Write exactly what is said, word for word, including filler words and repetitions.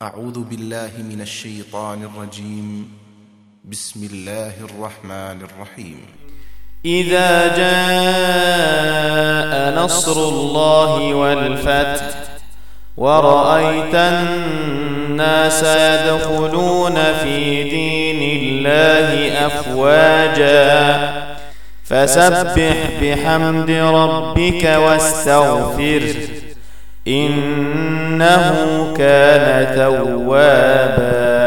أعوذ بالله من الشيطان الرجيم. بسم الله الرحمن الرحيم. إذا جاء نصر الله والفتح ورأيت الناس يدخلون في دين الله أفواجا فسبح بحمد ربك واستغفره إنه كان توابا.